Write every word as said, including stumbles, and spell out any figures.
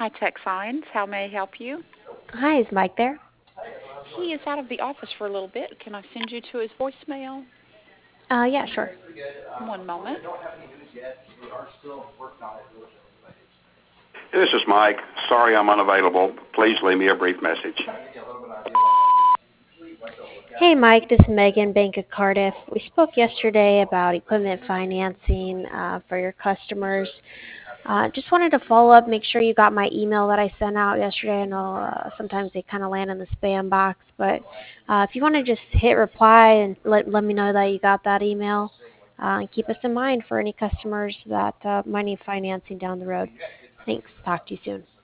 Tech Science. How may I help you? Hi, is Mike there? He is out of the office for a little bit. Can I send you to his voicemail? Uh, yeah, sure. One moment. This is Mike. Sorry I'm unavailable. Please leave me a brief message. Hey, Mike, this is Megan, Bank of Cardiff. We spoke yesterday about equipment financing uh, for your customers. Uh, just wanted to follow up, make sure you got my email that I sent out yesterday. I know uh, sometimes they kind of land in the spam box, but uh, if you want to just hit reply and let, let me know that you got that email, uh, and keep us in mind for any customers that uh, might need financing down the road. Thanks. Talk to you soon.